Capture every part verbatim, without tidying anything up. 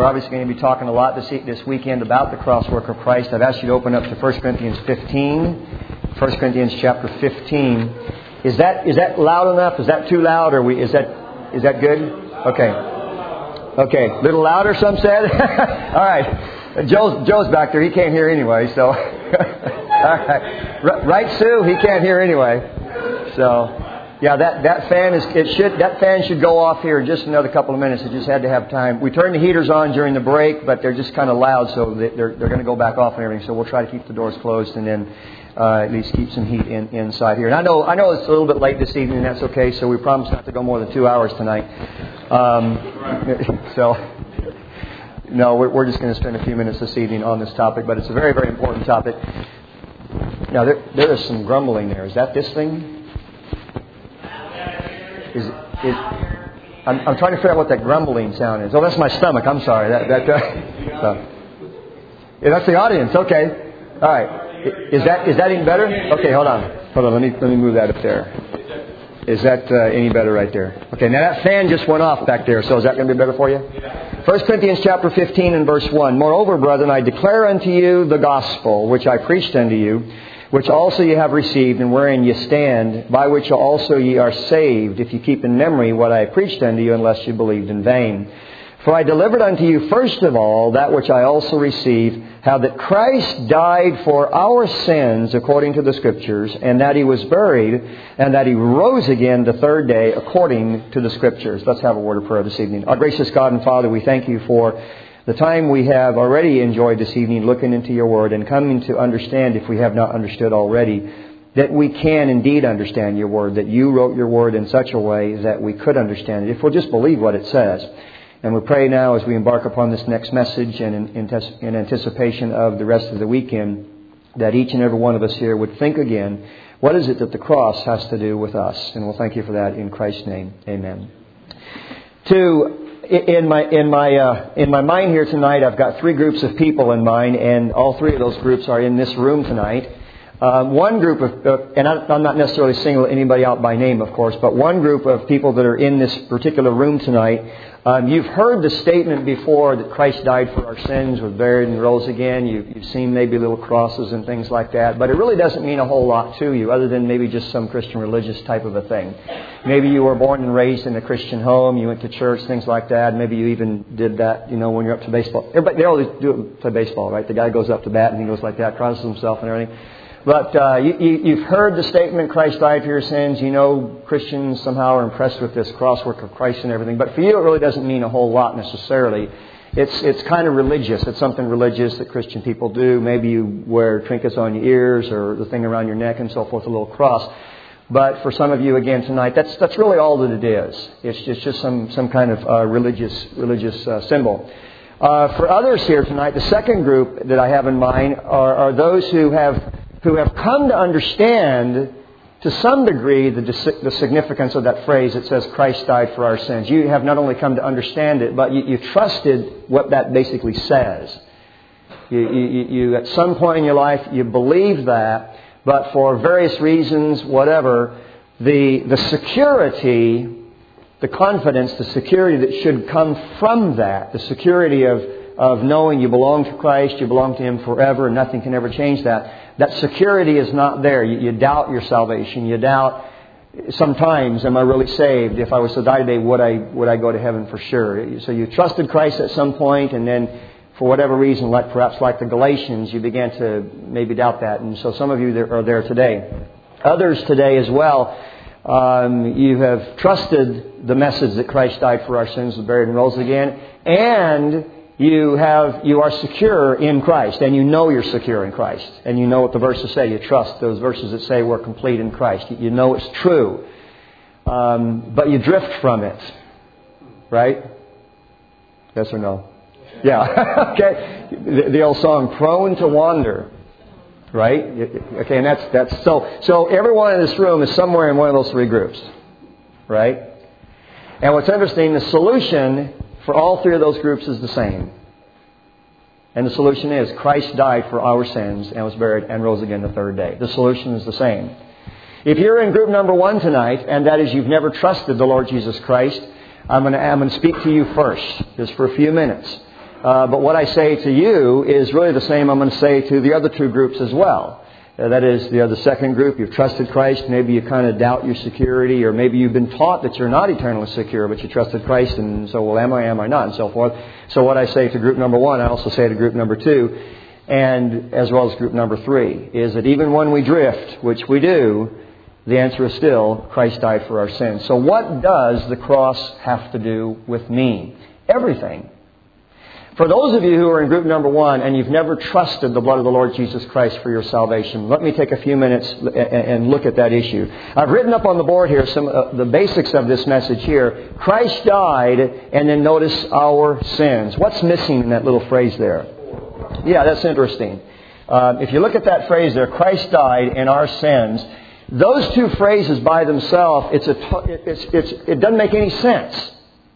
we're obviously going to be talking a lot this this weekend about the cross work of Christ. I've asked you to open up to First Corinthians fifteen. First Corinthians chapter fifteen. Is that is that loud enough? Is that too loud? Or we is that is that good? Okay. Okay. A little louder, some said. All right. Joe's Joe's back there. He can't hear anyway. So, all right. Right, Sue. He can't hear anyway. So. Yeah, that, that fan is it should that fan should go off here in just another couple of minutes. It just had to have time. We turned the heaters on during the break, but they're just kind of loud, so they're they're going to go back off and everything. So we'll try to keep the doors closed and then uh, at least keep some heat in, inside here. And I know I know it's a little bit late this evening, and that's okay. So we promise not to go more than two hours tonight. Um, so no, we're, we're just going to spend a few minutes this evening on this topic, but it's a very very important topic. Now there there is some grumbling there. Is that this thing? Is, is I'm, I'm trying to figure out what that grumbling sound is. Oh, that's my stomach. I'm sorry. That that. Uh, so. Yeah, that's the audience. Okay. All right. Is that is that any better? Okay. Hold on. Hold on. Let me let me move that up there. Is that uh, any better right there? Okay. Now that fan just went off back there. So is that going to be better for you? First Corinthians chapter fifteen and verse one. Moreover, brethren, I declare unto you the gospel which I preached unto you, which also ye have received, and wherein ye stand, by which also ye are saved, if ye keep in memory what I preached unto you, unless ye believed in vain. For I delivered unto you first of all that which I also received, how that Christ died for our sins according to the Scriptures, and that He was buried, and that He rose again the third day according to the Scriptures. Let's have a word of prayer this evening. Our gracious God and Father, we thank you for the time we have already enjoyed this evening looking into your Word and coming to understand, if we have not understood already, that we can indeed understand your Word, that you wrote your Word in such a way that we could understand it, if we'll just believe what it says. And we pray now as we embark upon this next message and in, in, in anticipation of the rest of the weekend, that each and every one of us here would think again, what is it that the cross has to do with us? And we'll thank you for that in Christ's name. Amen. To In my in my uh, in my mind here tonight, I've got three groups of people in mind, and all three of those groups are in this room tonight. Um, one group of, uh, and I'm not necessarily singling anybody out by name, of course, but one group of people that are in this particular room tonight. Um, you've heard the statement before that Christ died for our sins, was buried and rose again. You've, you've seen maybe little crosses and things like that, but it really doesn't mean a whole lot to you, other than maybe just some Christian religious type of a thing. Maybe you were born and raised in a Christian home, you went to church, things like that. Maybe you even did that, you know, when you're up to baseball. Everybody, they always do it, play baseball, right? The guy goes up to bat and he goes like that, crosses himself and everything. But uh, you, you, you've heard the statement, Christ died for your sins. You know Christians somehow are impressed with this crosswork of Christ and everything. But for you, it really doesn't mean a whole lot necessarily. It's it's kind of religious. It's something religious that Christian people do. Maybe you wear trinkets on your ears or the thing around your neck and so forth, a little cross. But for some of you, again, tonight, that's that's really all that it is. It's just, just some, some kind of uh, religious, religious uh, symbol. Uh, for others here tonight, the second group that I have in mind are, are those who have... who have come to understand to some degree the, the significance of that phrase that says Christ died for our sins. You have not only come to understand it, but you, you trusted what that basically says. You, you, you, at some point in your life, you believed that, but for various reasons, whatever, the, the security, the confidence, the security that should come from that, the security of of knowing you belong to Christ, you belong to Him forever, and nothing can ever change that. That security is not there. You, you doubt your salvation. You doubt sometimes, am I really saved? If I was to die today, would I would I go to heaven for sure? So you trusted Christ at some point, and then for whatever reason, like perhaps like the Galatians, you began to maybe doubt that. And so some of you are there today. Others today as well, um, you have trusted the message that Christ died for our sins, was buried and rose again, and You have, you are secure in Christ, and you know you're secure in Christ. And you know what the verses say. You trust those verses that say we're complete in Christ. You know it's true. Um, but you drift from it. Right? Yes or no? Yeah. Okay. The, the old song, prone to wander. Right? Okay, and that's, that's, so, so everyone in this room is somewhere in one of those three groups. Right? And what's interesting, the solution for all three of those groups is the same. And the solution is Christ died for our sins and was buried and rose again the third day. The solution is the same. If you're in group number one tonight, and that is you've never trusted the Lord Jesus Christ, I'm going to, I'm going to speak to you first, just for a few minutes. Uh, but what I say to you is really the same I'm going to say to the other two groups as well. Uh, that is, the other second group, you've trusted Christ, maybe you kind of doubt your security, or maybe you've been taught that you're not eternally secure, but you trusted Christ, and so, well, am I, am I not, and so forth. So what I say to group number one, I also say to group number two, and as well as group number three, is that even when we drift, which we do, the answer is still, Christ died for our sins. So what does the cross have to do with me? Everything. For those of you who are in group number one and you've never trusted the blood of the Lord Jesus Christ for your salvation, let me take a few minutes and look at that issue. I've written up on the board here some of the basics of this message here. Christ died, and then notice our sins. What's missing in that little phrase there? Yeah, that's interesting. Uh, if you look at that phrase there, Christ died and our sins, those two phrases by themselves, it's a, it's, it's, it doesn't make any sense.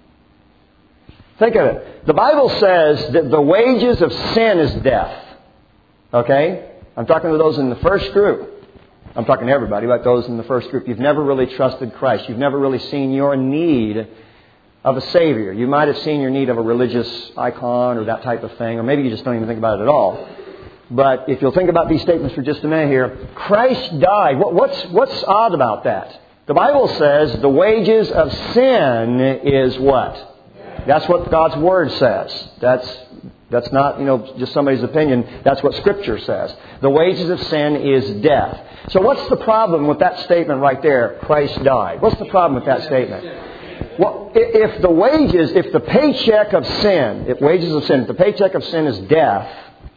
Think of it. The Bible says that the wages of sin is death. Okay? I'm talking to those in the first group. I'm talking to everybody, but those in the first group. You've never really trusted Christ. You've never really seen your need of a Savior. You might have seen your need of a religious icon or that type of thing, or maybe you just don't even think about it at all. But if you'll think about these statements for just a minute here, Christ died. What, what's, what's odd about that? The Bible says the wages of sin is what? That's what God's Word says. That's that's not, you know, just somebody's opinion. That's what Scripture says. The wages of sin is death. So what's the problem with that statement right there? Christ died. What's the problem with that statement? Well, if the wages, if the paycheck of sin, if wages of sin, if the paycheck of sin is death,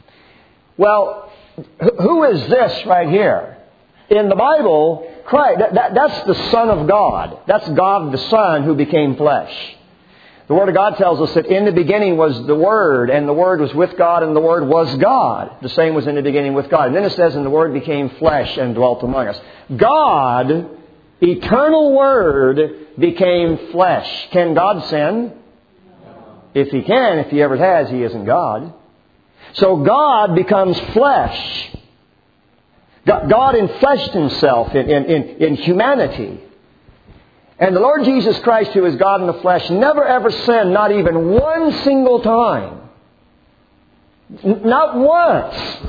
well, who is this right here? In the Bible, Christ, that, that, that's the Son of God. That's God the Son who became flesh. The Word of God tells us that in the beginning was the Word, and the Word was with God, and the Word was God. The same was in the beginning with God. And then it says, and the Word became flesh and dwelt among us. God, eternal Word, became flesh. Can God sin? If He can, if He ever has, He isn't God. So God becomes flesh. God enfleshed Himself in, in, in, in humanity. And the Lord Jesus Christ, who is God in the flesh, never ever sinned, not even one single time. N- not once.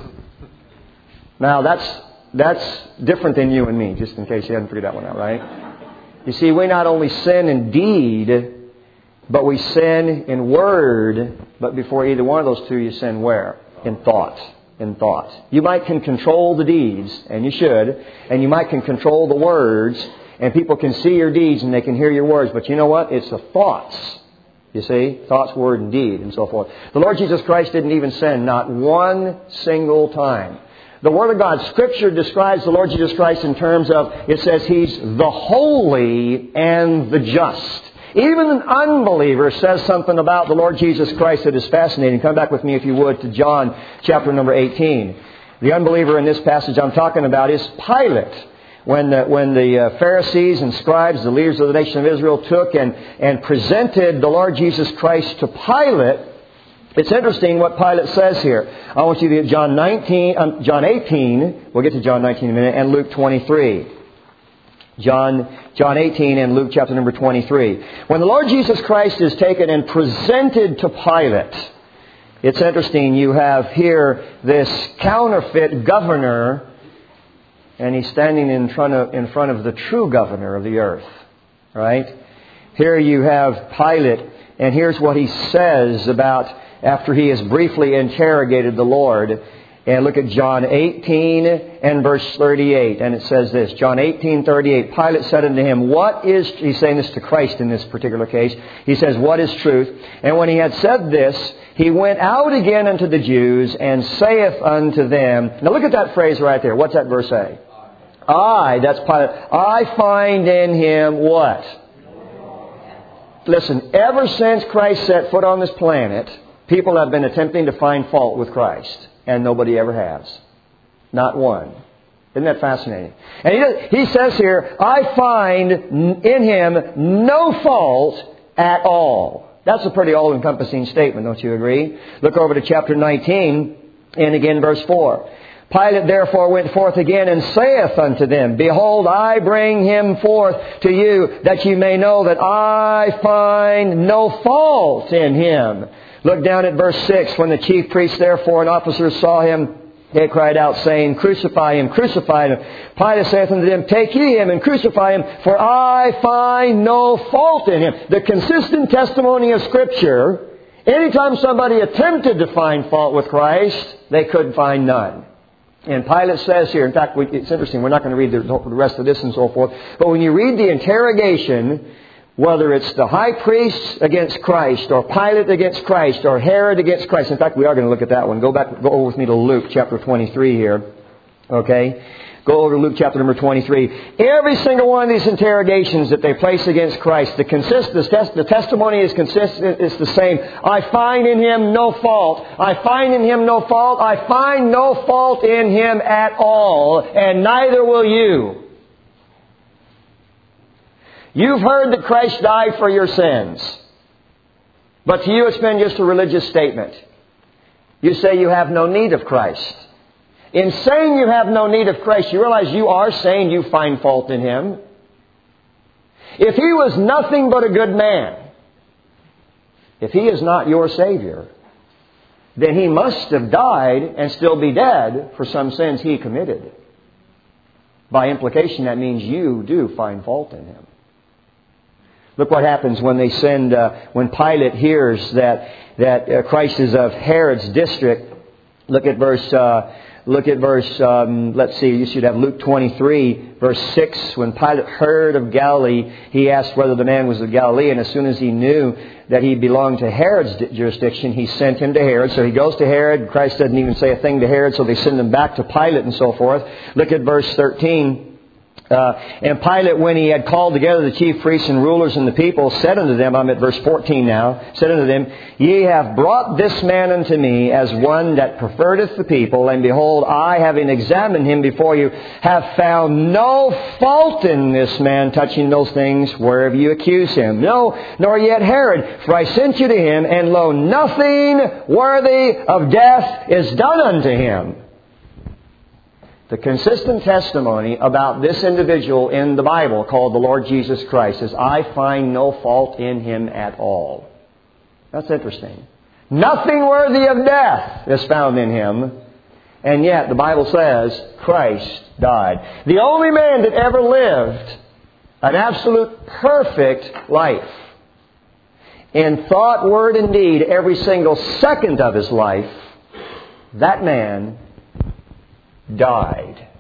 Now, that's that's different than you and me, just in case you hadn't figured that one out, right? You see, we not only sin in deed, but we sin in word. But before either one of those two, you sin where? In thought. In thought. You might can control the deeds, and you should, and you might can control the words, and people can see your deeds and they can hear your words. But you know what? It's the thoughts. You see? Thoughts, word, and deed, and so forth. The Lord Jesus Christ didn't even sin, not one single time. The Word of God, Scripture describes the Lord Jesus Christ in terms of, it says He's the holy and the just. Even an unbeliever says something about the Lord Jesus Christ that is fascinating. Come back with me, if you would, to John chapter number eighteen. The unbeliever in this passage I'm talking about is Pilate. When the, when the uh, Pharisees and scribes, the leaders of the nation of Israel, took and, and presented the Lord Jesus Christ to Pilate, it's interesting what Pilate says here. I want you to get John nineteen, um, John eighteen. We'll get to John nineteen in a minute, and Luke twenty-three. John, John eighteen and Luke chapter number twenty-three. When the Lord Jesus Christ is taken and presented to Pilate, it's interesting. You have here this counterfeit governor, and he's standing in front of in front of the true governor of the earth. Right? Here you have Pilate, and here's what he says about after he has briefly interrogated the Lord. And look at John eighteen and verse thirty-eight. And it says this, John eighteen, thirty-eight. Pilate said unto him, what is... He's saying this to Christ in this particular case. He says, what is truth? And when he had said this, he went out again unto the Jews and saith unto them... Now look at that phrase right there. What's that verse say? I, that's Pilate. I find in him what? Listen, ever since Christ set foot on this planet, people have been attempting to find fault with Christ. And nobody ever has. Not one. Isn't that fascinating? And he, he says here, I find in him no fault at all. That's a pretty all-encompassing statement, don't you agree? Look over to chapter nineteen and again verse four. Pilate therefore went forth again and saith unto them, behold, I bring him forth to you, that ye may know that I find no fault in him. Look down at verse six. When the chief priests therefore and officers saw him, they cried out, saying, Crucify him, crucify him. Pilate saith unto them, Take ye him and crucify him, for I find no fault in him. The consistent testimony of Scripture, anytime somebody attempted to find fault with Christ, they could find none. And Pilate says here, in fact, it's interesting, we're not going to read the rest of this and so forth, but when you read the interrogation, whether it's the high priest against Christ, or Pilate against Christ, or Herod against Christ. In fact, we are going to look at that one. Go back, go over with me to Luke chapter twenty-three here. Okay? Go over to Luke chapter number twenty-three. Every single one of these interrogations that they place against Christ, the, consist, the, tes- the testimony is consistent. It's the same. I find in Him no fault. I find in Him no fault. I find no fault in Him at all, and neither will you. You've heard that Christ died for your sins. But to you it's been just a religious statement. You say you have no need of Christ. In saying you have no need of Christ, you realize you are saying you find fault in Him. If He was nothing but a good man, if He is not your Savior, then He must have died and still be dead for some sins He committed. By implication, that means you do find fault in Him. Look what happens when they send, uh, when Pilate hears that that uh, Christ is of Herod's district. Look at verse, uh, look at verse, um, let's see, you should have Luke twenty-three, verse six. When Pilate heard of Galilee, he asked whether the man was of Galilee, and as soon as he knew that he belonged to Herod's jurisdiction, he sent him to Herod. So he goes to Herod. Christ doesn't even say a thing to Herod, so they send him back to Pilate and so forth. Look at verse thirteen. Uh, and Pilate, when he had called together the chief priests and rulers and the people, said unto them, I'm at verse fourteen now, said unto them, Ye have brought this man unto me as one that perverteth the people, and behold, I, having examined him before you, have found no fault in this man touching those things whereof you accuse him. No, nor yet Herod, for I sent you to him, and lo, nothing worthy of death is done unto him. The consistent testimony about this individual in the Bible called the Lord Jesus Christ is, I find no fault in Him at all. That's interesting. Nothing worthy of death is found in Him. And yet the Bible says Christ died. The only man that ever lived an absolute perfect life. In thought, word, and deed, every single second of his life, that man died.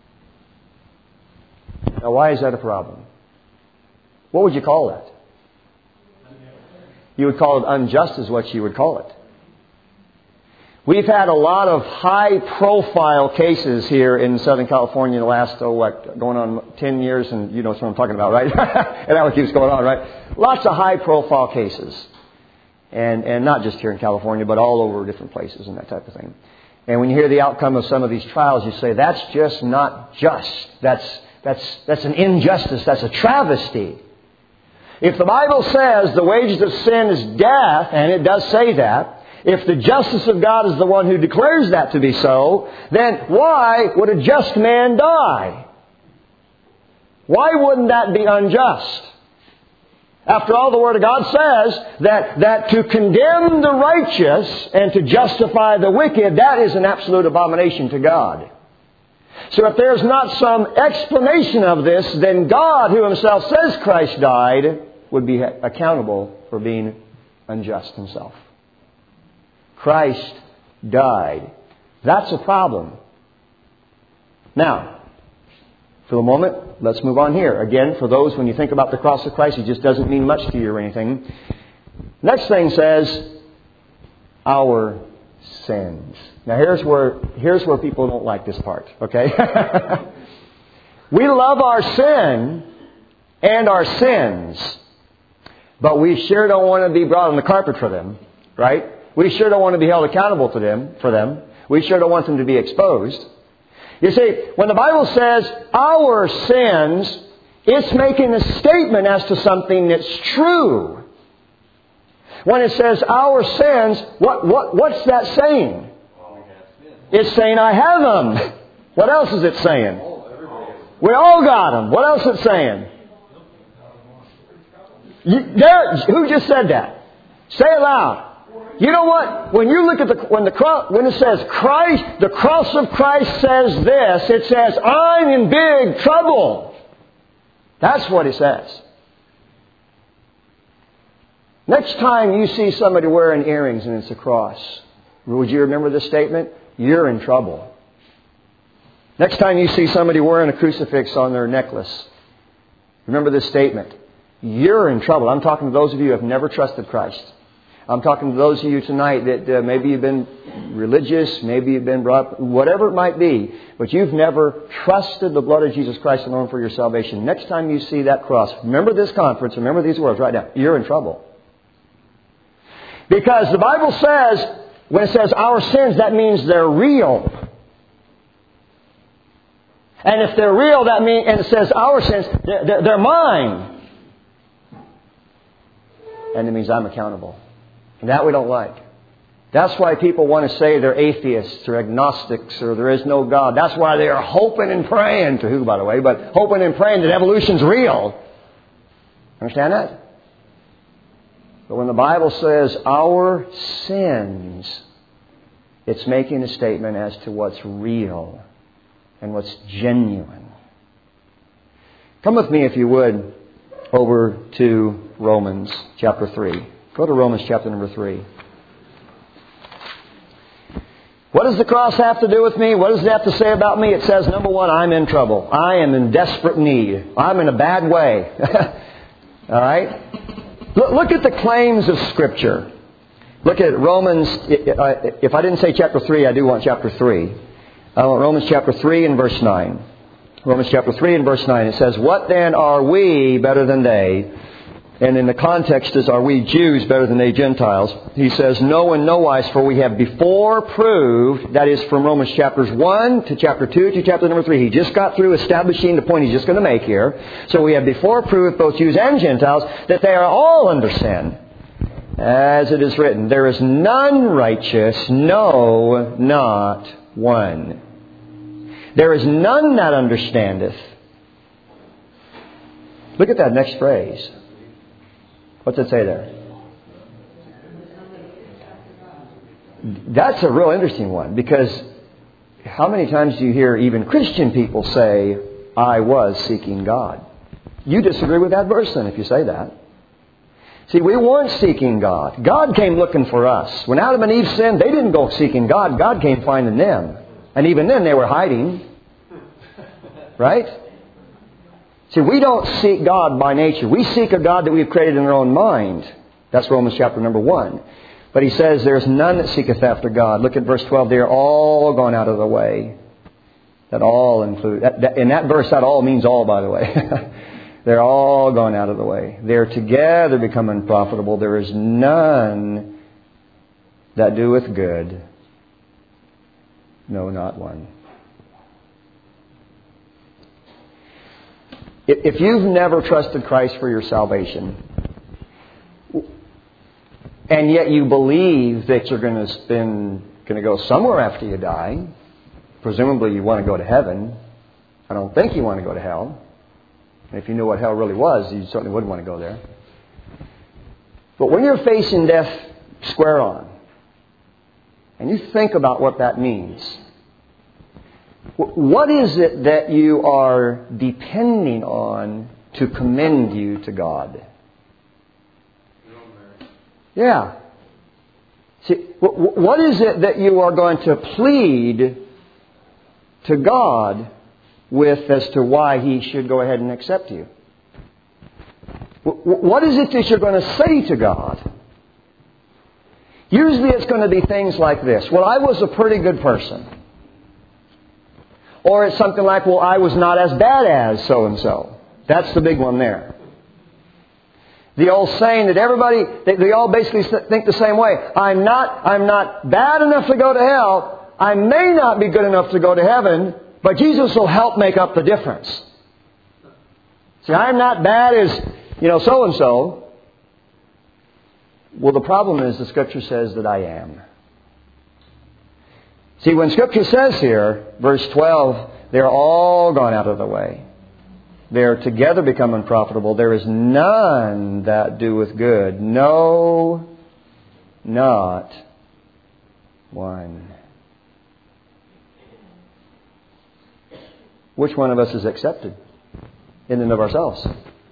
Now, why is that a problem? What would you call that? You would call it unjust is what you would call it. We've had a lot of high-profile cases here in Southern California in the last, oh, what, going on ten years, and you know what I'm talking about, right? And that one keeps going on, right? Lots of high-profile cases. And, and not just here in California, but all over different places and that type of thing. And when you hear the outcome of some of these trials, you say, that's just not just. That's, that's, that's an injustice. That's a travesty. If the Bible says the wages of sin is death, and it does say that, if the justice of God is the one who declares that to be so, then why would a just man die? Why wouldn't that be unjust? After all, the Word of God says that, that to condemn the righteous and to justify the wicked, that is an absolute abomination to God. So if there's not some explanation of this, then God, who Himself says Christ died, would be accountable for being unjust Himself. Christ died. That's a problem. Now, for the moment, let's move on here. Again, for those, when you think about the cross of Christ, it just doesn't mean much to you or anything. Next thing says, our sins. Now here's where, here's where people don't like this part, okay? We love our sin and our sins, but we sure don't want to be brought on the carpet for them, right? We sure don't want to be held accountable to them, for them. We sure don't want them to be exposed. You see, when the Bible says our sins, it's making a statement as to something that's true. When it says our sins, what, what, what's that saying? It's saying I have them. What else is it saying? We all got them. What else is it saying? You, there, who just said that? Say it loud. You know what? When you look at the when the cross, when it says Christ, the cross of Christ says this. It says, I'm in big trouble. That's what it says. Next time you see somebody wearing earrings and it's a cross, would you remember this statement? You're in trouble. Next time you see somebody wearing a crucifix on their necklace, remember this statement. You're in trouble. I'm talking to those of you who have never trusted Christ. I'm talking to those of you tonight that uh, maybe you've been religious, maybe you've been brought up, whatever it might be, but you've never trusted the blood of Jesus Christ alone for your salvation. Next time you see that cross, remember this conference, remember these words right now. You're in trouble. Because the Bible says, when it says our sins, that means they're real. And if they're real, that means, and it says our sins, they're, they're, they're mine. And it means I'm accountable. And that we don't like. That's why people want to say they're atheists or agnostics or there is no God. That's why they are hoping and praying, to who, by the way, but hoping and praying that evolution's real. Understand that? But when the Bible says our sins, it's making a statement as to what's real and what's genuine. Come with me, if you would, over to Romans chapter three. Go to Romans chapter number three. What does the cross have to do with me? What does it have to say about me? It says, number one, I'm in trouble. I am in desperate need. I'm in a bad way. All right? Look, look at the claims of Scripture. Look at Romans. If I didn't say chapter three, I do want chapter three. I want Romans chapter three and verse nine. Romans chapter three and verse nine. It says, what then are we better than they? And in the context is, are we Jews better than they Gentiles? He says, no in no wise, for we have before proved, that is from Romans chapters one to chapter two to chapter number three. He just got through establishing the point he's just going to make here. So we have before proved, both Jews and Gentiles, that they are all under sin. As it is written, there is none righteous, no, not one. There is none that understandeth. Look at that next phrase. What's it say there? That's a real interesting one, because how many times do you hear even Christian people say, I was seeking God? You disagree with that verse then if you say that. See, we weren't seeking God. God came looking for us. When Adam and Eve sinned, they didn't go seeking God. God came finding them. And even then they were hiding. Right? See, we don't seek God by nature. We seek a God that we've created in our own mind. That's Romans chapter number one. But he says, there's none that seeketh after God. Look at verse twelve. They are all gone out of the way. That all include. That, that, in that verse, that all means all, by the way. They're all gone out of the way. They're together become unprofitable. There is none that doeth good. No, not one. If you've never trusted Christ for your salvation, and yet you believe that you're going to spend, going to go somewhere after you die, presumably you want to go to heaven. I don't think you want to go to hell. And if you knew what hell really was, you certainly wouldn't want to go there. But when you're facing death square on, and you think about what that means, what is it that you are depending on to commend you to God? Yeah. See, what is it that you are going to plead to God with as to why He should go ahead and accept you? What is it that you're going to say to God? Usually it's going to be things like this. Well, I was a pretty good person. Or it's something like, well, I was not as bad as so-and-so. That's the big one there. The old saying that everybody, they, they all basically think the same way. I'm not, I'm not bad enough to go to hell. I may not be good enough to go to heaven, but Jesus will help make up the difference. See, I'm not bad as, you know, so-and-so. Well, the problem is the Scripture says that I am. See, when Scripture says here, verse twelve, they're all gone out of the way. They're together become unprofitable. There is none that doeth good. No, not one. Which one of us is accepted in and of ourselves?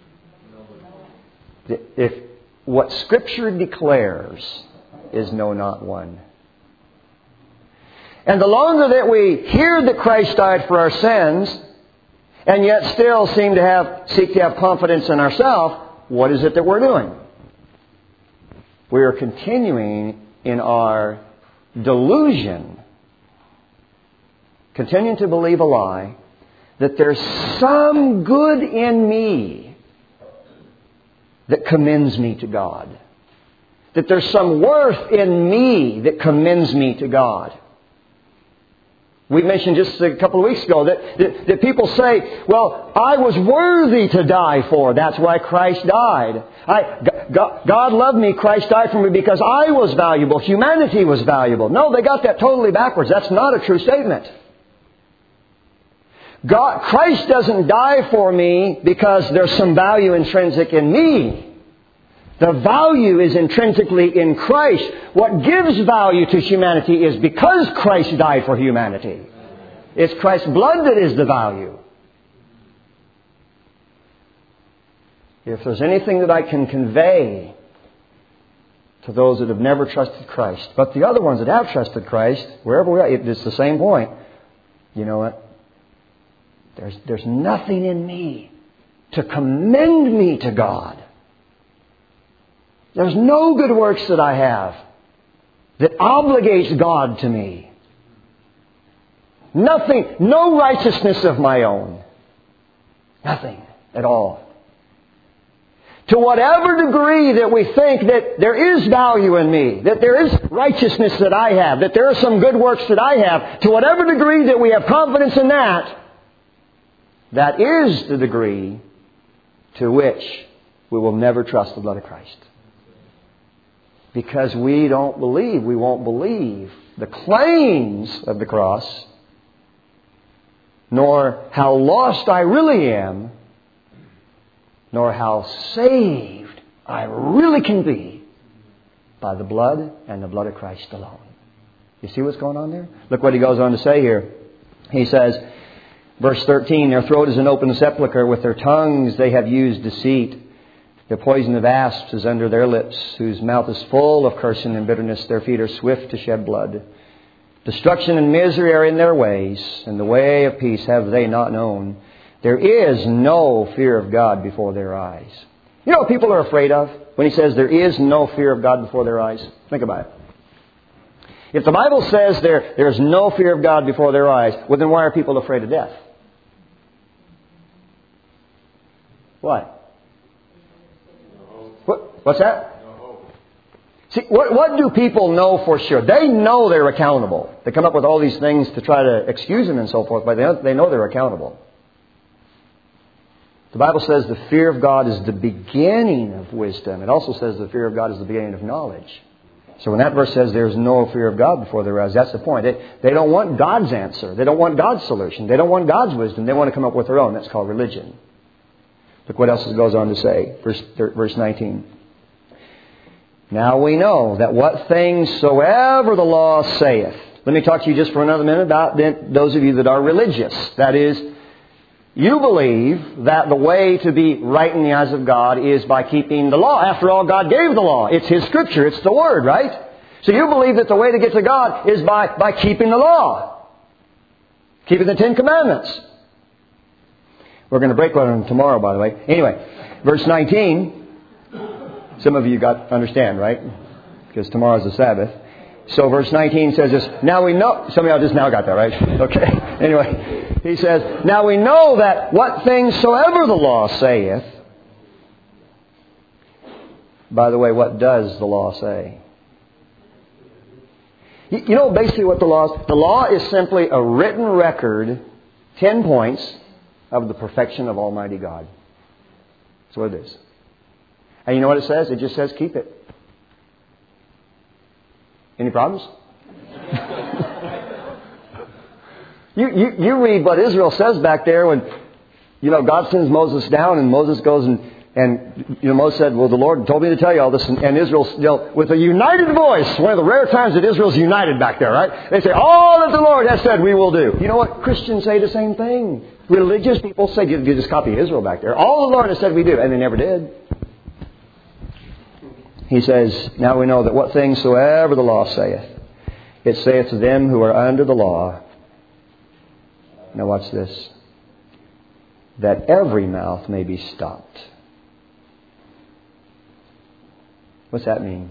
If what Scripture declares is no, not one. And the longer that we hear that Christ died for our sins, and yet still seem to have seek to have confidence in ourselves, what is it that we're doing? We are continuing in our delusion, continuing to believe a lie, that there's some good in me that commends me to God. That there's some worth in me that commends me to God. We mentioned just a couple of weeks ago that, that, that people say, well, I was worthy to die for. That's why Christ died. I, God, God loved me. Christ died for me because I was valuable. Humanity was valuable. No, they got that totally backwards. That's not a true statement. God, Christ doesn't die for me because there's some value intrinsic in me. The value is intrinsically in Christ. What gives value to humanity is because Christ died for humanity. It's Christ's blood that is the value. If there's anything that I can convey to those that have never trusted Christ, but the other ones that have trusted Christ, wherever we are, it's the same point. You know what? There's, there's nothing in me to commend me to God. There's no good works that I have that obligates God to me. Nothing, no righteousness of my own. Nothing at all. To whatever degree that we think that there is value in me, that there is righteousness that I have, that there are some good works that I have, to whatever degree that we have confidence in that, that is the degree to which we will never trust the blood of Christ. Because we don't believe, we won't believe the claims of the cross, nor how lost I really am, nor how saved I really can be by the blood and the blood of Christ alone. You see what's going on there? Look what he goes on to say here. He says, verse thirteen, their throat is an open sepulchre. With their tongues they have used deceit. The poison of asps is under their lips, whose mouth is full of cursing and bitterness. Their feet are swift to shed blood. Destruction and misery are in their ways, and the way of peace have they not known. There is no fear of God before their eyes. You know what people are afraid of when he says there is no fear of God before their eyes? Think about it. If the Bible says there, there's no fear of God before their eyes, well then why are people afraid of death? Why? What, what's that? See, what, what do people know for sure? They know they're accountable. They come up with all these things to try to excuse them and so forth, but they, they know they're accountable. The Bible says the fear of God is the beginning of wisdom. It also says the fear of God is the beginning of knowledge. So when that verse says there's no fear of God before their eyes, that's the point. They, they don't want God's answer. They don't want God's solution. They don't want God's wisdom. They want to come up with their own. That's called religion. Look what else it goes on to say. Verse, verse nineteen. Now we know that what things soever the law saith. Let me talk to you just for another minute about those of you that are religious. That is, you believe that the way to be right in the eyes of God is by keeping the law. After all, God gave the law. It's His Scripture. It's the Word, right? So you believe that the way to get to God is by, by keeping the law. Keeping the Ten Commandments. We're going to break one of them tomorrow, by the way. Anyway, verse nineteen. Some of you got understand, right? Because tomorrow's the Sabbath. So verse nineteen says this. Now we know. Some of y'all just now got that, right? Okay. Anyway, he says, now we know that what things soever the law saith. By the way, what does the law say? You know basically what the law is? The law is simply a written record, ten points, of the perfection of Almighty God. That's what it is. And you know what it says? It just says keep it. Any problems? you, you, you read what Israel says back there when, you know, God sends Moses down and Moses goes and, And you know, Moses said, well, the Lord told me to tell you all this. And, and Israel, you know, with a united voice, one of the rare times that Israel's united back there, right? They say, all that the Lord has said we will do. You know what? Christians say the same thing. Religious people say, you just copy Israel back there. All the Lord has said we do. And they never did. He says, now we know that what things soever the law saith, it saith to them who are under the law. Now watch this. That every mouth may be stopped. What's that mean?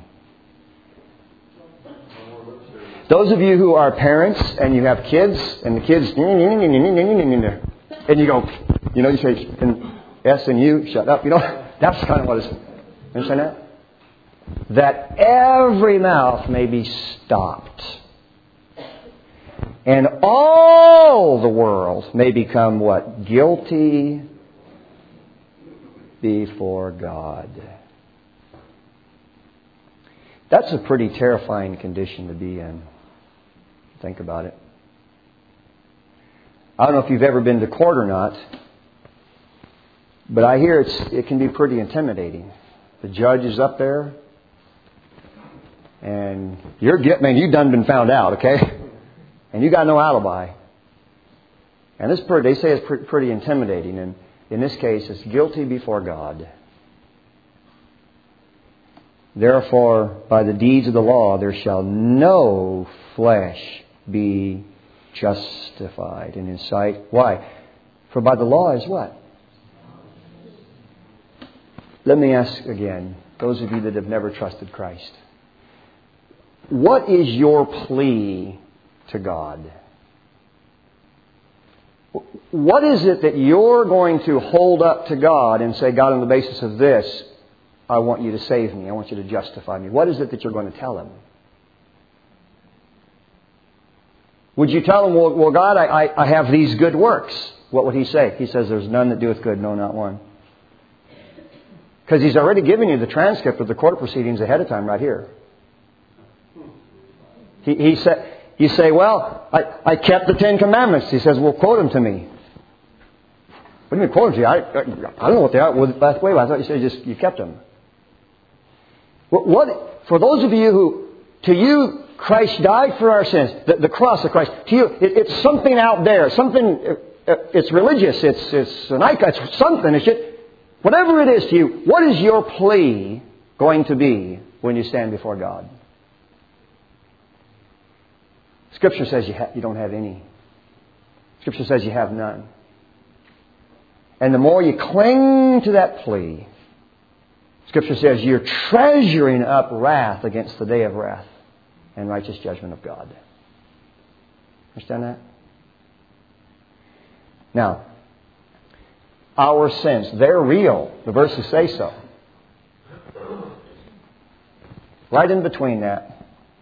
Those of you who are parents and you have kids and the kids and you go, you know, you say S and U, shut up. You know, that's kind of what it's. Understand that? That every mouth may be stopped, and all the world may become what? Guilty before God. That's a pretty terrifying condition to be in. Think about it. I don't know if you've ever been to court or not, but I hear it's, it can be pretty intimidating. The judge is up there, and you're get man, you done been found out, okay? And you got no alibi. And this pretty, they say it's pretty, pretty intimidating, and in this case, it's guilty before God. Therefore, by the deeds of the law, there shall no flesh be justified in His sight. Why? For by the law is what? Let me ask again, those of you that have never trusted Christ. What is your plea to God? What is it that you're going to hold up to God and say, God, on the basis of this, I want you to save me. I want you to justify me. What is it that you're going to tell Him? Would you tell Him, well, well God, I, I, I have these good works. What would He say? He says, there's none that doeth good, no, not one. Because He's already given you the transcript of the court proceedings ahead of time right here. He, he said, you say, well, I, I kept the Ten Commandments. He says, well, quote them to me. What do you mean quote them to you? I, I, I don't know what they are. Well, by the way, I thought you said just you kept them. What, what for those of you who, to you, Christ died for our sins. The, the cross of Christ. To you, it, it's something out there. Something. It's religious. It's it's an icon. It's something. It's just, whatever it is to you. What is your plea going to be when you stand before God? Scripture says you ha- you don't have any. Scripture says you have none. And the more you cling to that plea, Scripture says you're treasuring up wrath against the day of wrath and righteous judgment of God. Understand that? Now, our sins, they're real. The verses say so. Right in between that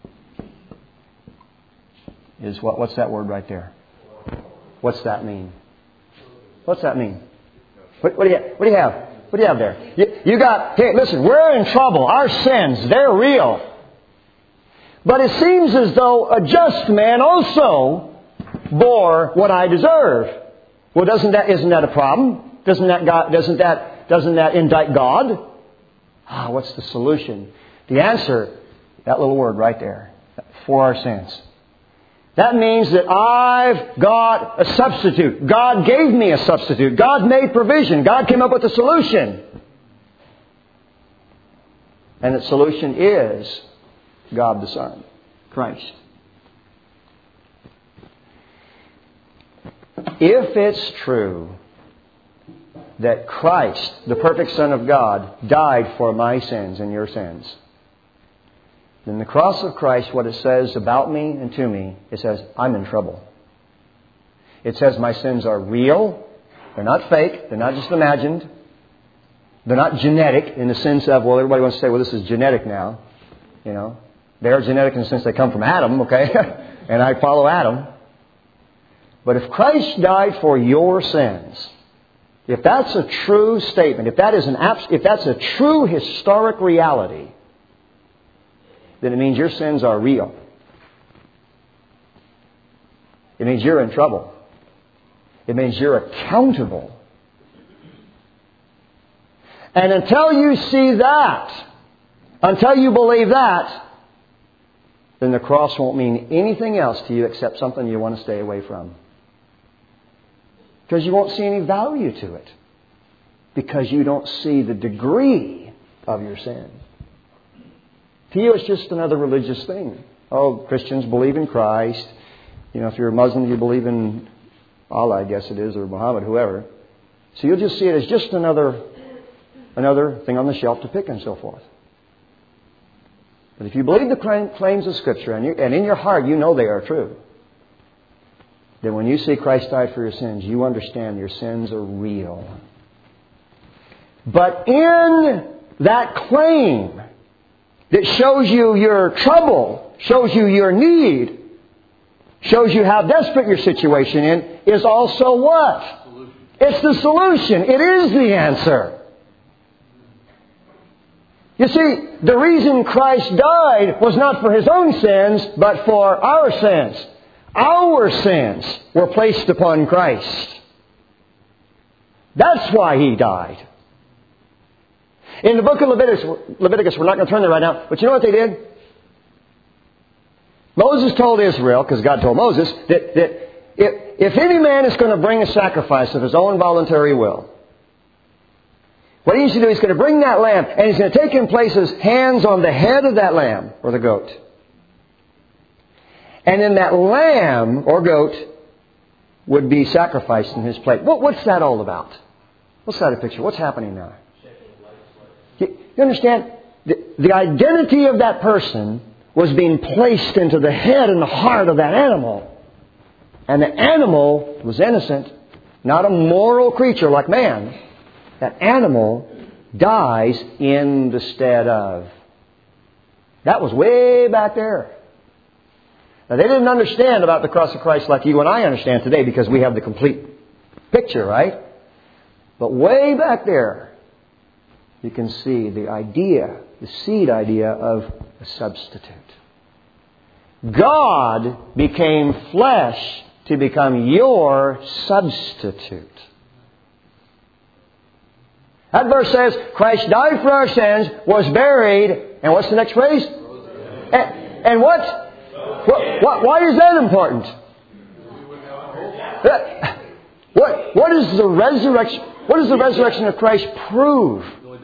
is what? What's that word right there? What's that mean? What's that mean? What, what do you what do you have? What do you have there? You, you got, hey, listen, we're in trouble. Our sins, they're real. But it seems as though a just man also bore what I deserve. Well, doesn't that isn't that a problem? Doesn't that God doesn't that doesn't that indict God? Ah, what's the solution? The answer, that little word right there, for our sins. That means that I've got a substitute. God gave me a substitute. God made provision. God came up with a solution. And the solution is God the Son, Christ. If it's true that Christ, the perfect Son of God, died for my sins and your sins, then the cross of Christ, what it says about me and to me, it says, I'm in trouble. It says my sins are real. They're not fake. They're not just imagined. They're not genetic in the sense of, well, everybody wants to say, well, this is genetic now. You know, they are genetic in the sense they come from Adam, okay? And I follow Adam. But if Christ died for your sins, if that's a true statement, if that is an abs- if that's a true historic reality, then it means your sins are real. It means you're in trouble. It means you're accountable. And until you see that, until you believe that, then the cross won't mean anything else to you except something you want to stay away from. Because you won't see any value to it. Because you don't see the degree of your sin. To you, it's just another religious thing. Oh, Christians believe in Christ. You know, if you're a Muslim, you believe in Allah, I guess it is, or Muhammad, whoever. So you'll just see it as just another, another thing on the shelf to pick and so forth. But if you believe the claims of Scripture, and, you, and in your heart you know they are true, then when you see Christ died for your sins, you understand your sins are real. But in that claim that shows you your trouble, shows you your need, shows you how desperate your situation is, is also what? Solution. It's the solution. It is the answer. You see, the reason Christ died was not for His own sins, but for our sins. Our sins were placed upon Christ. That's why He died. In the book of Leviticus, Leviticus, we're not going to turn there right now, but you know what they did? Moses told Israel, because God told Moses, that, that if, if any man is going to bring a sacrifice of his own voluntary will, what he needs to do, he's going to bring that lamb, and he's going to take and place his hands on the head of that lamb, or the goat. And then that lamb, or goat, would be sacrificed in his place. What, what's that all about? What's that a picture? What's happening now? You, you understand? The, the identity of that person was being placed into the head and the heart of that animal. And the animal was innocent, not a moral creature like man. That animal dies in the stead of. That was way back there. Now, they didn't understand about the cross of Christ like you and I understand today because we have the complete picture, right? But way back there, you can see the idea, the seed idea of a substitute. God became flesh to become your substitute. That verse says, Christ died for our sins, was buried, and what's the next phrase? And, and what? What, what? Why is that important? What, what is the resurrection? What does the resurrection of Christ prove?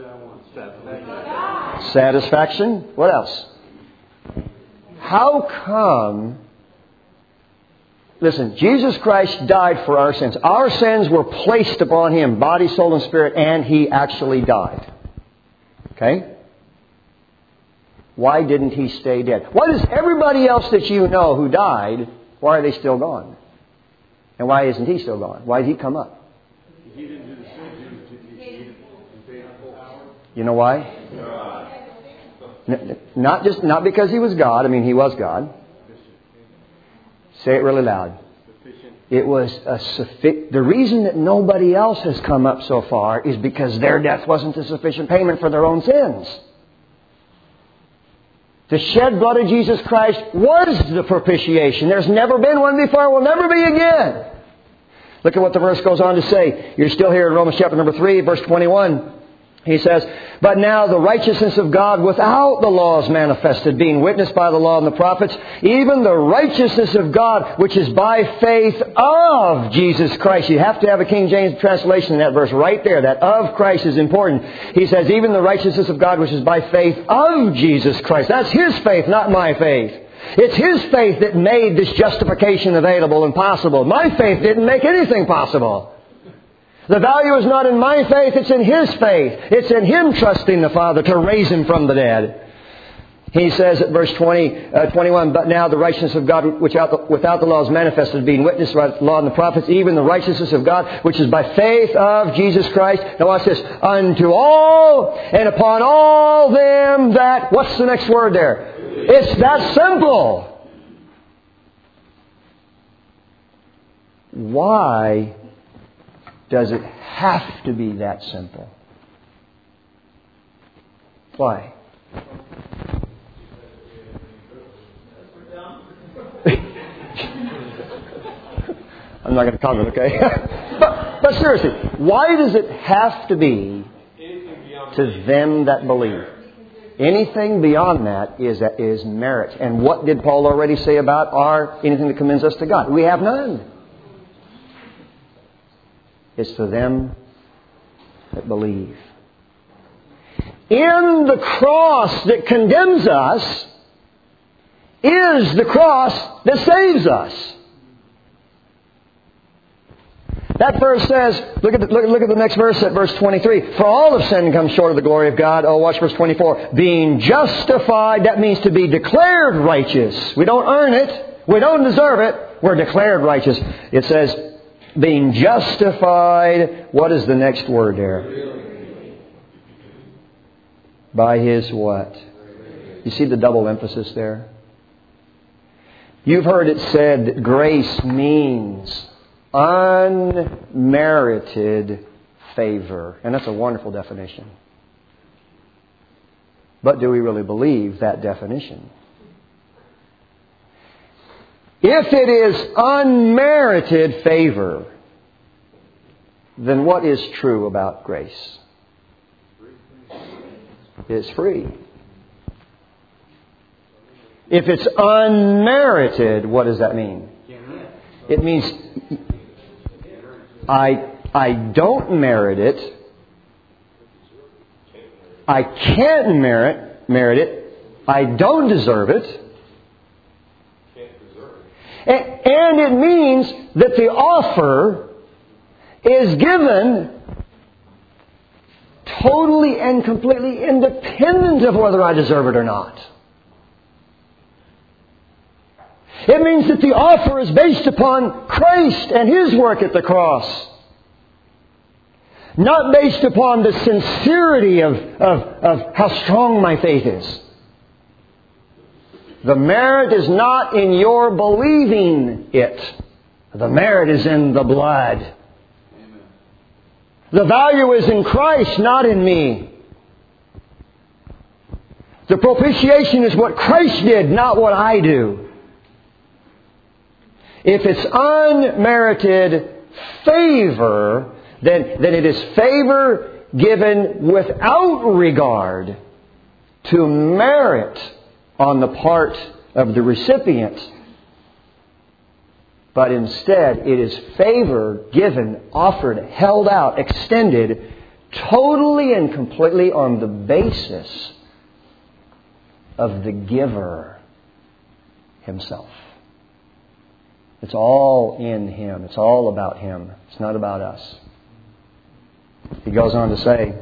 Satisfaction. What else? How come? Listen, Jesus Christ died for our sins. Our sins were placed upon Him, body, soul, and spirit, and He actually died. Okay? Why didn't He stay dead? Why does everybody else that you know who died, why are they still gone? And why isn't He still gone? Why did He come up? He didn't do the sin. You know why? Not just not because He was God. I mean, He was God. Say it really loud. It was a sufficient. The reason that nobody else has come up so far is because their death wasn't a sufficient payment for their own sins. The shed blood of Jesus Christ was the propitiation. There's never been one before. Will never be again. Look at what the verse goes on to say. You're still here in Romans chapter number three, verse twenty-one. He says, but now the righteousness of God without the law is manifested, being witnessed by the law and the prophets, even the righteousness of God, which is by faith of Jesus Christ. You have to have a King James translation in that verse right there. That of Christ is important. He says, even the righteousness of God, which is by faith of Jesus Christ. That's His faith, not my faith. It's His faith that made this justification available and possible. My faith didn't make anything possible. The value is not in my faith, it's in His faith. It's in Him trusting the Father to raise Him from the dead. He says at verse twenty, uh, twenty-one, but now the righteousness of God which without the, without the law is manifested, being witnessed by the law and the prophets, even the righteousness of God, which is by faith of Jesus Christ. Now watch this. Unto all and upon all them that... What's the next word there? It's that simple. Why does it have to be that simple? Why? I'm not going to comment, okay? but, but seriously, why does it have to be to them that believe. Anything beyond that is, is merit. And what did Paul already say about our anything that commends us to God? We have none. It's to them that believe. In the cross that condemns us is the cross that saves us. That verse says, look at, the, look, look at the next verse at verse twenty-three. For all have sinned and come short of the glory of God. Oh, watch verse twenty-four. Being justified, that means to be declared righteous. We don't earn it. We don't deserve it. We're declared righteous. It says, being justified, what is the next word there? By His what? You see the double emphasis there? You've heard it said that grace means unmerited favor. And that's a wonderful definition. But do we really believe that definition? If it is unmerited favor, then what is true about grace? It's free. If it's unmerited, what does that mean? It means I, I don't merit it. I can't merit, merit it. I don't deserve it. And, and it means that the offer is given totally and completely independent of whether I deserve it or not. It means that the offer is based upon Christ and His work at the cross. Not based upon the sincerity of, of, of how strong my faith is. The merit is not in your believing it. The merit is in the blood. Amen. The value is in Christ, not in me. The propitiation is what Christ did, not what I do. If it's unmerited favor, then, then it is favor given without regard to merit on the part of the recipient. But instead, it is favor given, offered, held out, extended, totally and completely on the basis of the giver Himself. It's all in Him. It's all about Him. It's not about us. He goes on to say,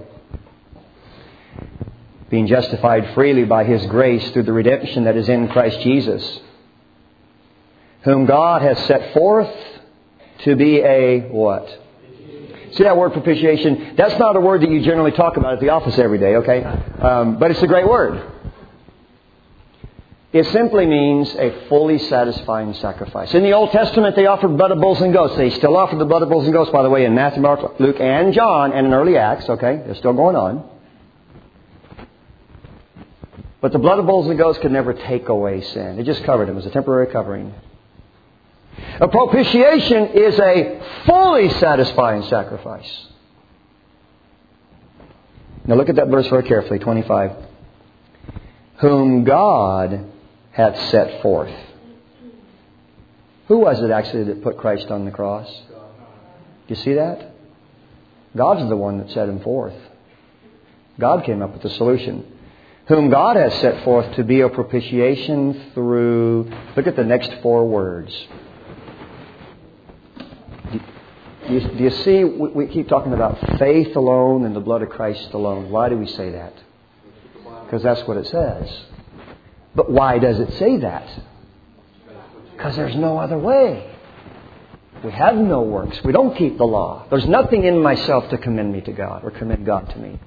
being justified freely by His grace through the redemption that is in Christ Jesus, whom God has set forth to be a what? See that word propitiation? That's not a word that you generally talk about at the office every day, okay? Um, but it's a great word. It simply means a fully satisfying sacrifice. In the Old Testament, they offered blood of bulls and goats. They still offer the blood of bulls and goats, by the way, in Matthew, Mark, Luke, and John, and in early Acts, okay? They're still going on. But the blood of bulls and goats could never take away sin. It just covered them. It was a temporary covering. A propitiation is a fully satisfying sacrifice. Now look at that verse very carefully, twenty-five. Whom God hath set forth. Who was it actually that put Christ on the cross? Do you see that? God's the one that set Him forth. God came up with the solution. Whom God has set forth to be a propitiation through... Look at the next four words. Do you, do you see, we, we keep talking about faith alone and the blood of Christ alone. Why do we say that? Because that's what it says. But why does it say that? Because there's no other way. We have no works. We don't keep the law. There's nothing in myself to commend me to God or commend God to me.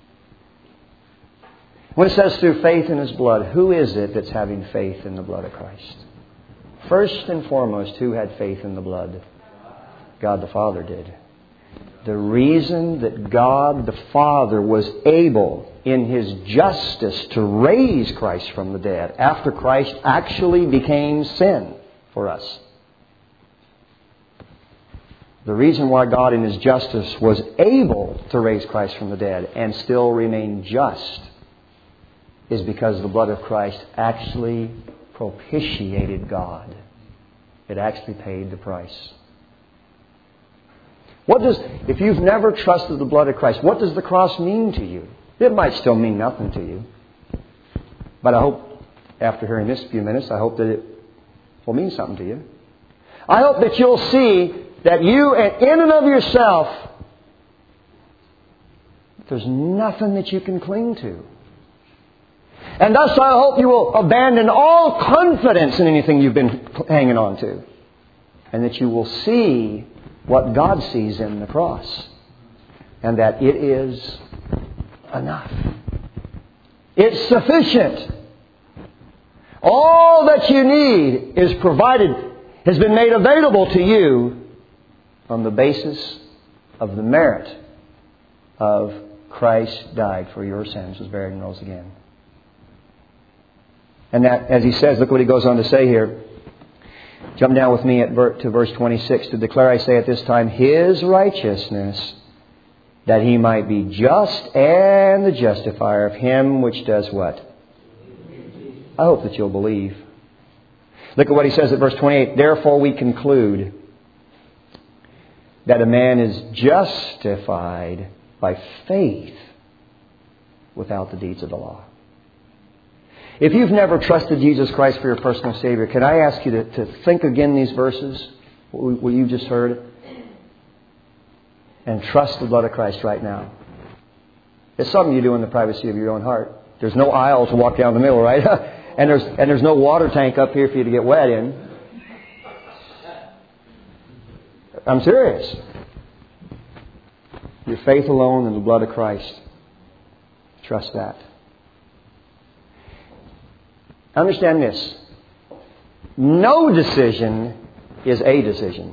When it says through faith in His blood, who is it that's having faith in the blood of Christ? First and foremost, who had faith in the blood? God the Father did. The reason that God the Father was able in His justice to raise Christ from the dead after Christ actually became sin for us The reason why God in His justice was able to raise Christ from the dead and still remain just is because the blood of Christ actually propitiated God. It actually paid the price. What does, if you've never trusted the blood of Christ, what does the cross mean to you? It might still mean nothing to you. But I hope, after hearing this few minutes, I hope that it will mean something to you. I hope that you'll see that you, in and of yourself, there's nothing that you can cling to. And thus I hope you will abandon all confidence in anything you've been hanging on to. And that you will see what God sees in the cross. And that it is enough. It's sufficient. All that you need is provided, has been made available to you on the basis of the merit of Christ died for your sins, was buried and rose again. And that, as he says, look what he goes on to say here. Jump down with me at ver- to verse twenty-six. To declare, I say at this time, His righteousness, that He might be just and the justifier of him which does what? I hope that you'll believe. Look at what he says at verse twenty-eight. Therefore we conclude that a man is justified by faith without the deeds of the law. If you've never trusted Jesus Christ for your personal Savior, can I ask you to, to think again these verses, what you just heard, and trust the blood of Christ right now. It's something you do in the privacy of your own heart. There's no aisle to walk down the middle, right? and there's and there's no water tank up here for you to get wet in. I'm serious. Your faith alone in the blood of Christ. Trust that. Understand this. No decision is a decision.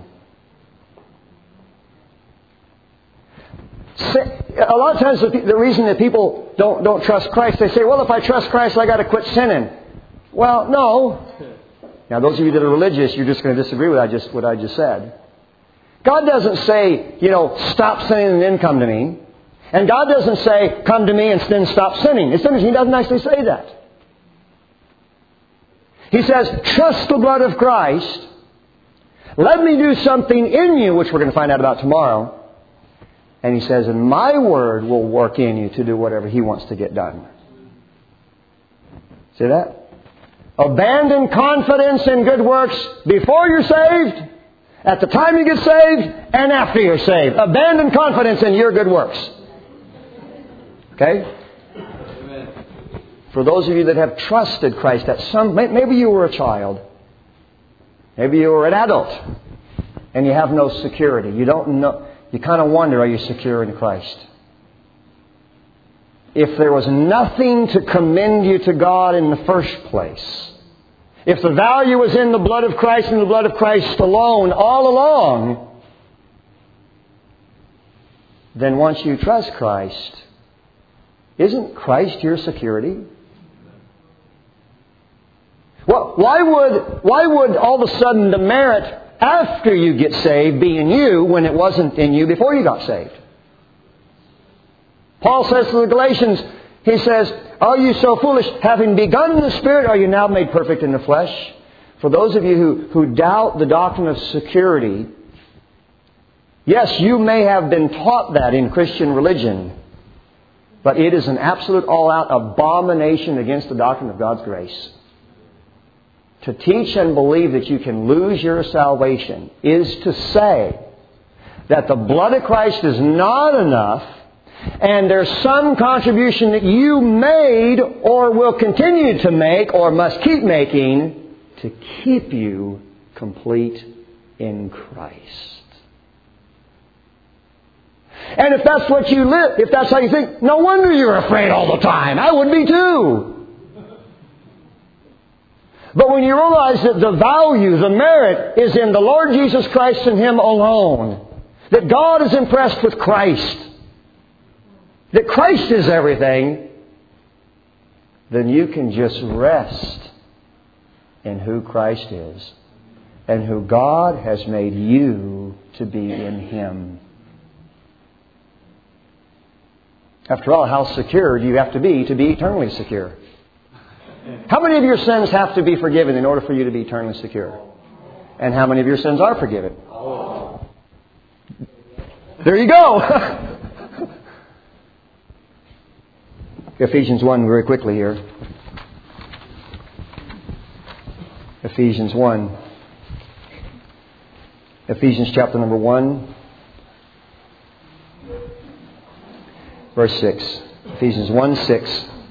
A lot of times the reason that people don't, don't trust Christ, they say, well, if I trust Christ, I got to quit sinning. Well, no. Now, those of you that are religious, you're just going to disagree with what I just, what I just said. God doesn't say, you know, stop sinning and then come to me. And God doesn't say, come to me and then stop sinning. He doesn't actually say that. He says, trust the blood of Christ. Let me do something in you, which we're going to find out about tomorrow. And He says, and my word will work in you to do whatever He wants to get done. See that? Abandon confidence in good works before you're saved, at the time you get saved, and after you're saved. Abandon confidence in your good works. Okay? For those of you that have trusted Christ at some, maybe you were a child. Maybe you were an adult. And you have no security. You don't know. You kind of wonder, are you secure in Christ? If there was nothing to commend you to God in the first place, if the value was in the blood of Christ and the blood of Christ alone, all along, then once you trust Christ, isn't Christ your security? Well, why would, why would all of a sudden the merit after you get saved be in you when it wasn't in you before you got saved? Paul says to the Galatians, he says, are you so foolish? Having begun in the Spirit, are you now made perfect in the flesh? For those of you who, who doubt the doctrine of security, yes, you may have been taught that in Christian religion, but it is an absolute all-out abomination against the doctrine of God's grace. To teach and believe that you can lose your salvation is to say that the blood of Christ is not enough, and there's some contribution that you made or will continue to make or must keep making to keep you complete in Christ. And if that's what you live, if that's how you think, no wonder you're afraid all the time. I would be too. But when you realize that the value, the merit is in the Lord Jesus Christ and Him alone, that God is impressed with Christ, that Christ is everything, then you can just rest in who Christ is and who God has made you to be in Him. After all, how secure do you have to be to be eternally secure? How many of your sins have to be forgiven in order for you to be eternally secure? And how many of your sins are forgiven? There you go. Ephesians one very quickly here. Ephesians one. Ephesians chapter number one. Verse six. Ephesians one six.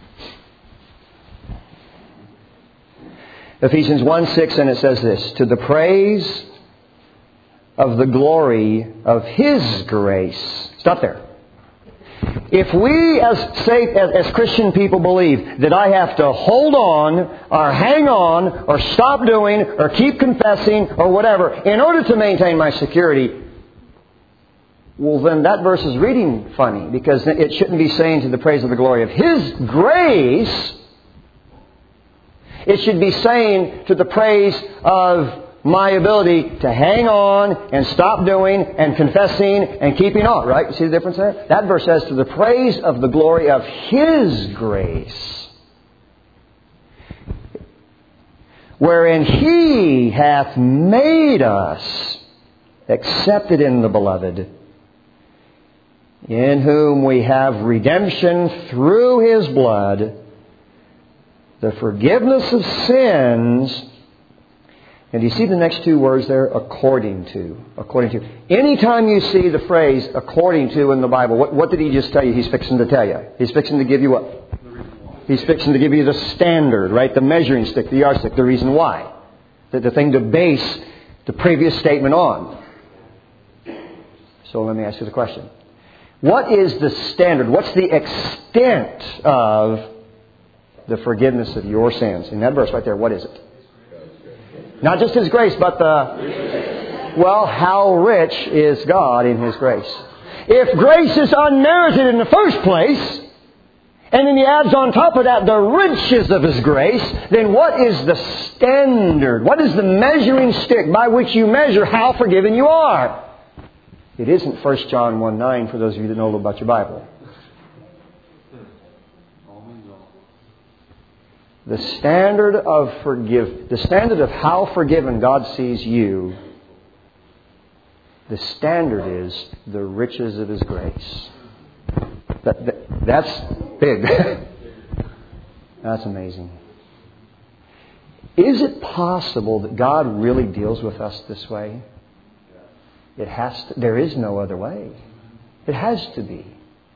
Ephesians one six, and it says this: to the praise of the glory of His grace. Stop there. If we as, say, as, as Christian people believe that I have to hold on or hang on or stop doing or keep confessing or whatever in order to maintain my security, well, then that verse is reading funny, because it shouldn't be saying to the praise of the glory of His grace. It should be saying to the praise of my ability to hang on and stop doing and confessing and keeping on. Right? You see the difference there? That verse says to the praise of the glory of His grace, wherein He hath made us accepted in the Beloved, in whom we have redemption through His blood, the forgiveness of sins. And do you see the next two words there? According to. According to. Anytime you see the phrase according to in the Bible, what, what did He just tell you He's fixing to tell you? He's fixing to give you what? He's fixing to give you the standard, right? The measuring stick, the yardstick, the reason why. The, the thing to base the previous statement on. So let me ask you the question. What is the standard? What's the extent of the forgiveness of your sins? In that verse right there, what is it? Not just His grace, but the... Well, how rich is God in His grace? If grace is unmerited in the first place, and then He adds on top of that the riches of His grace, then what is the standard? What is the measuring stick by which you measure how forgiven you are? It isn't First John one nine for those of you that know a little about your Bible. The standard of forgive, the standard of how forgiven God sees you, the standard is the riches of His grace. That, that, that's big. That's amazing. Is it possible that God really deals with us this way? It has to, there is no other way. It has to be.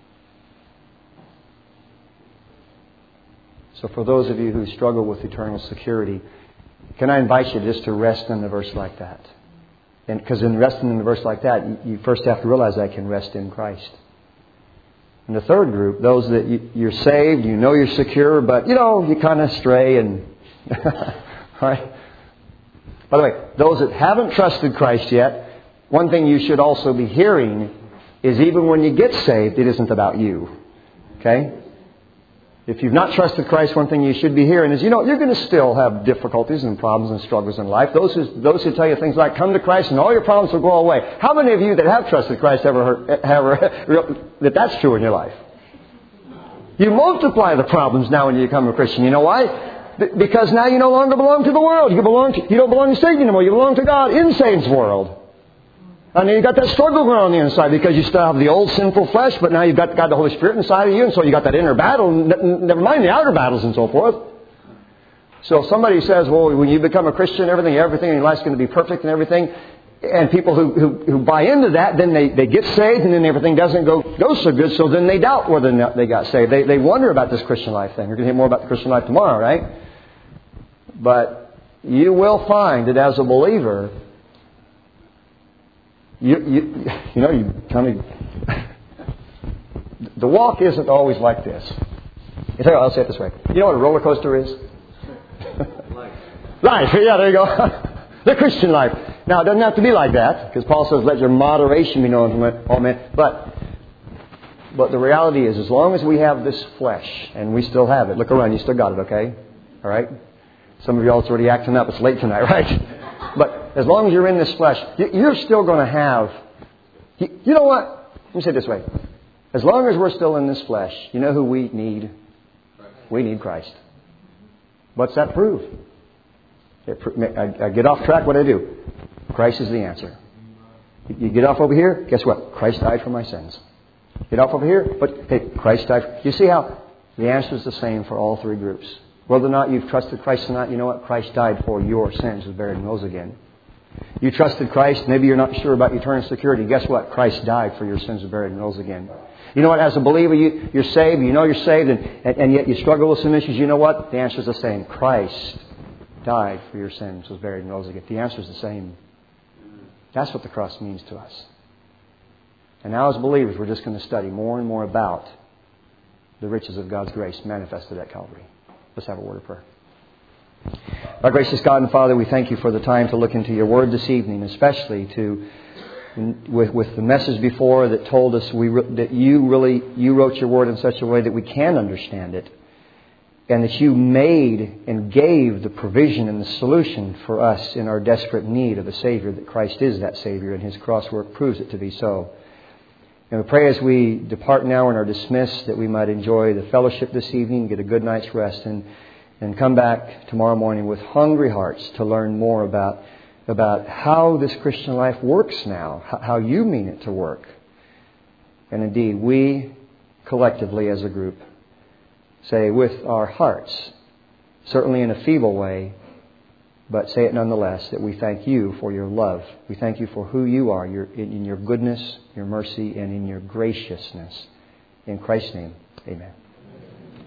So for those of you who struggle with eternal security, can I invite you just to rest in the verse like that? And because in resting in the verse like that, you, you first have to realize I can rest in Christ. And the third group, those that you, you're saved, you know you're secure, but you know you kind of stray and right. By the way, those that haven't trusted Christ yet, one thing you should also be hearing is even when you get saved, it isn't about you. Okay? If you've not trusted Christ, one thing you should be hearing is, you know, you're going to still have difficulties and problems and struggles in life. Those who, those who tell you things like, come to Christ and all your problems will go away. How many of you that have trusted Christ ever heard, ever, that that's true in your life? You multiply the problems now when you become a Christian. You know why? Because now you no longer belong to the world. You belong to, you don't belong to Satan anymore. You belong to God in Satan's world. And then you've got that struggle going on the inside because you still have the old sinful flesh, but now you've got, got the Holy Spirit inside of you, and so you've got that inner battle, never mind the outer battles and so forth. So if somebody says, well, when you become a Christian, everything, everything in your life's going to be perfect and everything, and people who, who, who buy into that, then they, they get saved, and then everything doesn't go, go so good, so then they doubt whether or not they got saved. They, they wonder about this Christian life thing. We're going to hear more about the Christian life tomorrow, right? But you will find that as a believer, You, you, you know, you tell me, the walk isn't always like this. You tell you, I'll say it this way. You know what a roller coaster is? Life. Life, yeah, there you go. The Christian life. Now, it doesn't have to be like that, because Paul says, let your moderation be known to all men. But, but the reality is, as long as we have this flesh, and we still have it, look around, you still got it, okay? All right? Some of you all it's already acting up. It's late tonight, right? But as long as you're in this flesh, you're still going to have... You know what? Let me say it this way. As long as we're still in this flesh, you know who we need? We need Christ. What's that prove? I get off track, what do I do? Christ is the answer. You get off over here, guess what? Christ died for my sins. Get off over here, but hey, Christ died for... You see how the answer is the same for all three groups. Whether or not you've trusted Christ or not, you know what? Christ died for your sins, was buried and rose again. You trusted Christ, maybe you're not sure about eternal security. Guess what? Christ died for your sins, was buried and rose again. You know what? As a believer, you, you're saved, you know you're saved, and, and, and yet you struggle with some issues. You know what? The answer is the same. Christ died for your sins, was buried and rose again. The answer is the same. That's what the cross means to us. And now as believers, we're just going to study more and more about the riches of God's grace manifested at Calvary. Let's have a word of prayer. Our gracious God and Father, we thank you for the time to look into your word this evening, especially to with, with the message before that told us we that you really you wrote your word in such a way that we can understand it, and that you made and gave the provision and the solution for us in our desperate need of a Savior, that Christ is that Savior, and His cross work proves it to be so. And we pray as we depart now and are dismissed that we might enjoy the fellowship this evening, get a good night's rest, and, and come back tomorrow morning with hungry hearts to learn more about, about how this Christian life works now, how you mean it to work. And indeed, we collectively as a group say with our hearts, certainly in a feeble way, but say it nonetheless, that we thank you for your love. We thank you for who you are, your, in your goodness, your mercy, and in your graciousness. In Christ's name, amen.